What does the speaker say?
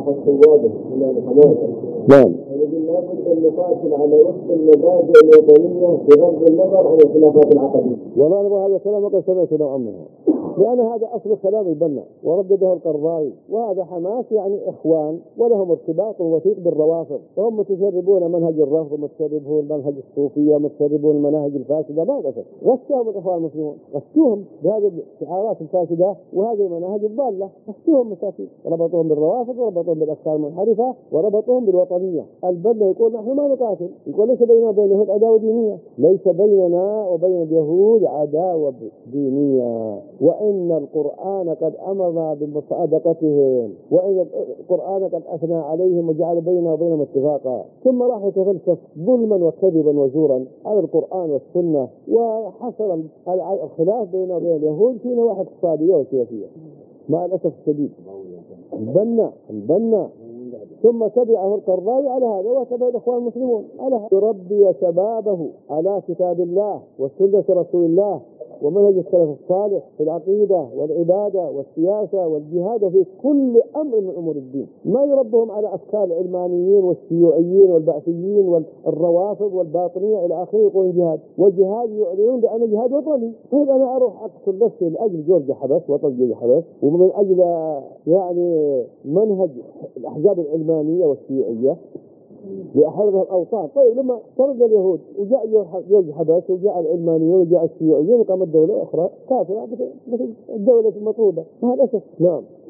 واحد قواده من الحماسة. نعم. يقول لابد أن نقاتل على وفق المبادئ الوطنية بغض النظر عن الخلافات العقدية. والله هذا كلام قد سمعت نوعا منه، لأن هذا أصل كلام البنا وردده القرضاوي، وهذا حماس يعني إخوان ولهم ارتباط وثيق بالروافض، فهم متشربون منهج الرفض ومتشربون منهج الصوفية ومتشربون المناهج الفاسدة. ما قصد غشهم الإخوان المسلمون، غشوهم بهذه الشعارات الفاسدة وهذه المناهج الضالة، غشوهم مساكين، ربطوهم بالروافض وربطوهم بالأفكار المنحرفة وربطوهم بالوطنية. البنا يقول نحن ما نقاتل، يقول ليس بيننا وبين اليهود عداوة دينية، ليس بيننا وبين اليهود عداوة دينية، وإن القرآن قد أمرنا بمصادقتهم، وإن القرآن قد أثنى عليهم وجعل بيننا وبينهم اتفاقا. ثم راح يتفلسف ظلما وكذبا وزورا على القرآن والسنة، وحصل الخلاف بينه وبين اليهود في نواحي اقتصادية وسياسية مع الأسف الشديد. البنا ثم تبعه القرضاوي على هذا، وتبع الإخوان المسلمون على هذا، يربي شبابه على كتاب الله وسنة رسول الله ومنهج السلف الصالح في العقيدة والعبادة والسياسة والجهاد وفي كل أمر من أمور الدين، ما يربهم على أفكار العلمانيين والشيوعيين والبعثيين والروافض والباطنية إلى آخره. يقولون جهاد، وجهاد يعلنون بأنه جهاد وطني. طيب أنا أروح أقتل نفسي لأجل جورج حبس، وطن جورج حبس، ومن أجل يعني منهج الأحزاب العلمانية والشيوعية لأحرر الأوطان. طيب لما طرد اليهود وجاء جورج حبس وجاء العلمانيون وجاء الشيوعيين وقامت دولة أخرى كافرة مثل الدولة المطرودة، مع الأسف. نعم.